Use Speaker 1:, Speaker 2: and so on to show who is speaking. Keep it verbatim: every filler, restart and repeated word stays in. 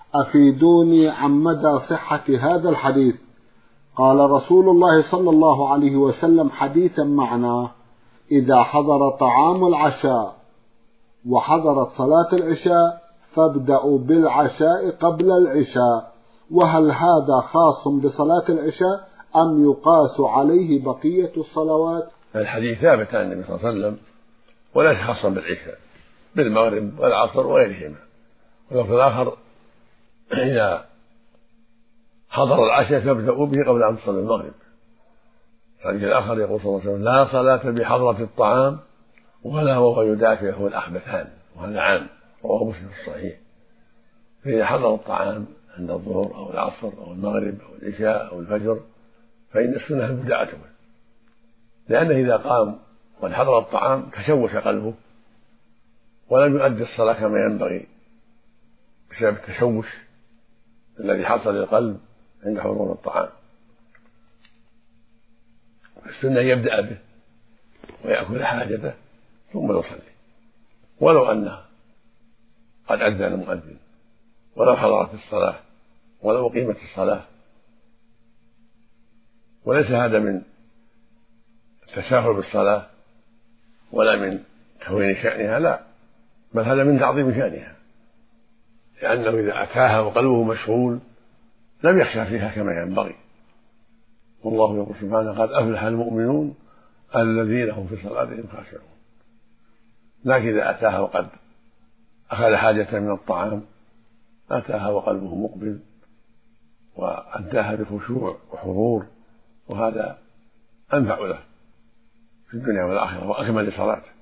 Speaker 1: أفيدوني عن مدى صحة هذا الحديث. قال رسول الله صلى الله عليه وسلم حديثا معناه: إذا حضر طعام العشاء وحضرت صلاة العشاء فابدأوا بالعشاء قبل العشاء. وهل هذا خاص بصلاة العشاء أم يقاس عليه بقية الصلوات؟
Speaker 2: الحديث ثابت عن النبي صلى الله عليه وسلم وليس خاصا بالعشاء، بالمغرب والعصر وغيرهما. والوقت الآخر إذا حضر العشاء فابدأوا به قبل أن تصلي المغرب. الحديث الآخر يقول صلى الله عليه وسلم: لا صلاة بحضرة الطعام ولا وهو يدافعه الأخبثان، وهذا عام، رواه مسلم في الصحيح. فإذا حضر الطعام عند الظهر أو العصر أو المغرب أو العشاء أو الفجر فإن السنة مبدأته، لأنه إذا قام وقد حضر الطعام تشوش قلبه ولم يؤدي الصلاة كما ينبغي بسبب التشوش الذي حصل للقلب عند حضور الطعام. السنة يبدأ به ويأكل حاجته ثم يصلي، ولو أنه قد أذن المؤذن، ولو حضرت الصلاة، ولو أقيمت الصلاة. وليس هذا من التساهل بالصلاة ولا من تهوين شأنها، لا، بل هذا من تعظيم شأنها، لأنه إذا أتاها وقلبه مشغول لم يخشى فيها كما ينبغي. والله يقول سبحانه: قد أفلح المؤمنون الذين هم في صلاتهم خاشعون. لكن إذا أتاها وقد أخذ حاجة من الطعام أتاها وقلبه مقبل وأداها بخشوع وحضور، وهذا أنفع له في الدنيا والآخرة وأكمل لصلاته.